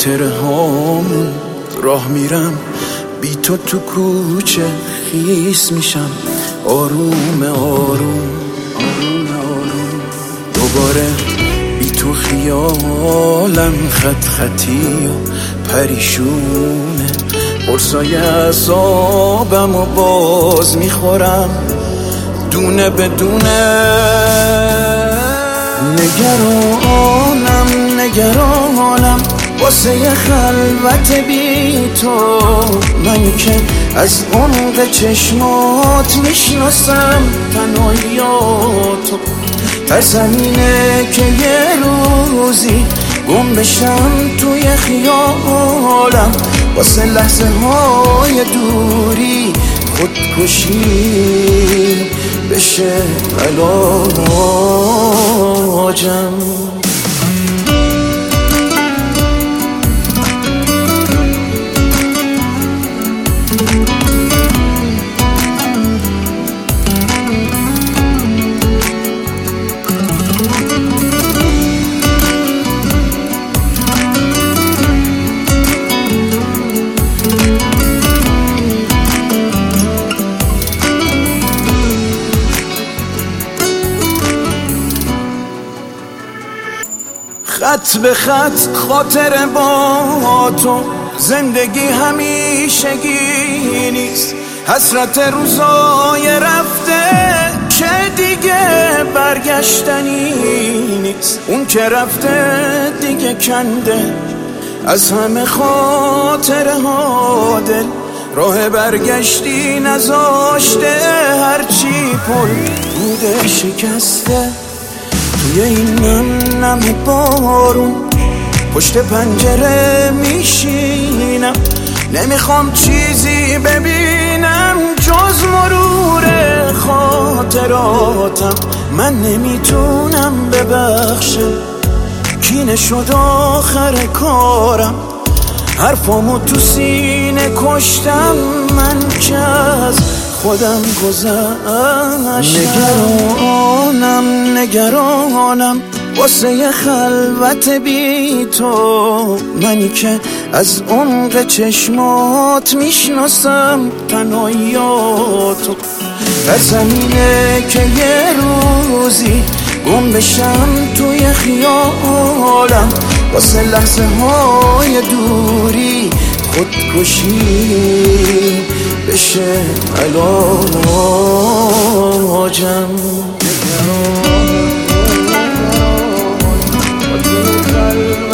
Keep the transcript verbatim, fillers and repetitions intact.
خاطره هامون راه میرم، بی تو تو کوچه خیس میشم، آروم آروم آروم آروم. دوباره بی تو خیالم خط خطی و پریشونه، قرصای عذابم و باز میخورم دونه بدونه. نگرانم نگرانم واسه خلوت بی تو، من که از عمق چشمات میشناسم تنهاییاتو. ترسمینه که یه روزی گم بشم توی خیالم، واسه لحظه های دوری خودکشی بشه علاجم. خط به خط خاطر با تو، زندگی همیشگی نیست، حسرت روزای رفته که دیگه برگشتنی نیست. اون که رفته دیگه کنده از همه خاطره ها دل، راه برگشتی نذاشته، هرچی پل بوده شکسته. توی این نم نم بارون پشت پنجره میشینم، نمیخوام چیزی ببینم جز مرور خاطراتم. من نمیتونم ببخشم، کینه شد آخر کارم، حرفامو تو سینه کشتم، من که از خودم گذشتم. نگرانم نگرانم واسه خلوت بی تو، منی که از عمق چشمات میشناسم تنهاییاتو. ترسمینه که یه روزی گم بشم توی خیالم، واسه لحظه های دوری خودکشی بشه علاجم.